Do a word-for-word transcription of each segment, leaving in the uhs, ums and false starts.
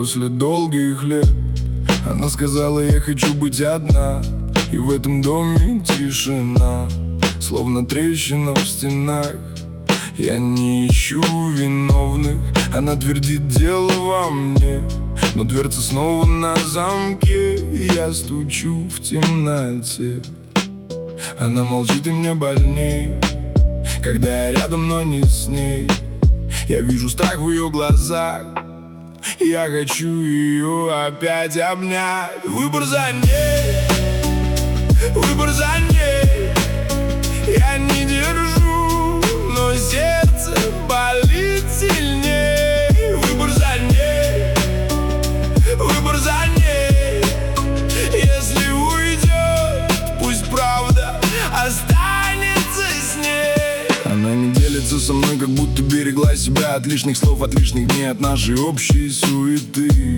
После долгих лет она сказала: я хочу быть одна. И в этом доме тишина, словно трещина в стенах. Я не ищу виновных, она твердит: дело во мне. Но дверца снова на замке, я стучу в темноте. Она молчит, и мне больней, когда я рядом, но не с ней. Я вижу страх в ее глазах, я хочу ее опять обнять. Выбор за ней, выбор за ней. Я не держу, но сердце болит сильней. Выбор за ней, выбор за ней. Если уйдет, пусть правда останется с ней. Она не делится со мной, как будто берегла себя от лишних слов, от лишних дней, от нашей общей суеты.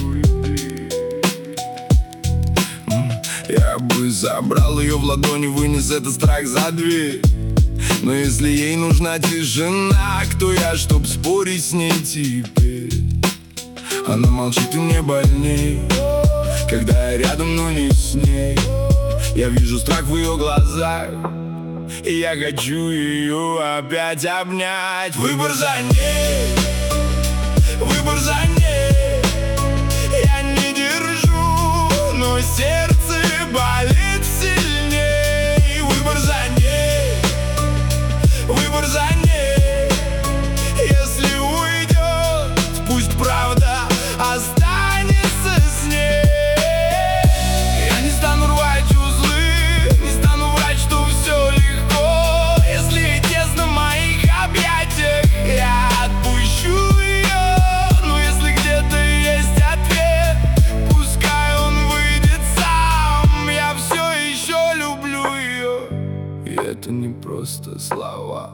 Я бы забрал ее в ладони, вынес этот страх за дверь. Но если ей нужна тишина, кто я, чтоб спорить с ней теперь? Она молчит, и мне больней, когда я рядом, но не с ней. Я вижу страх в ее глазах, и я хочу ее опять обнять. Выбор за ней, выбор за ней. Я не держу, но сердце болит сильней. Выбор за ней, выбор за ней. Если уйдет, пусть правда останется с ней. Я не стану рвать узлы, не стану врать, что все легко. Если ей тесно в моих объятиях, я отпущу ее. Но если где-то есть ответ, пускай он выйдет сам. Я все еще люблю ее, и это не просто слова.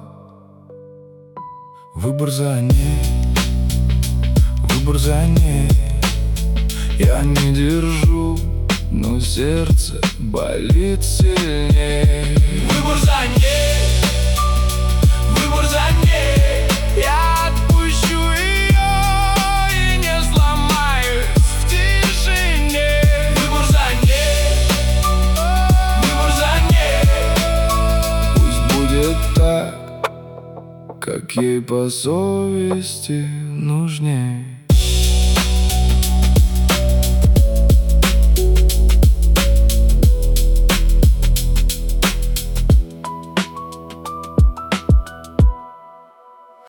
Выбор за ней, выбор за ней. Я не держу, но сердце болит сильней. Выбор за ней, выбор за ней. Я отпущу ее и не сломаюсь в тишине. Выбор за ней, выбор за ней. Пусть будет так, как ей по совести нужней.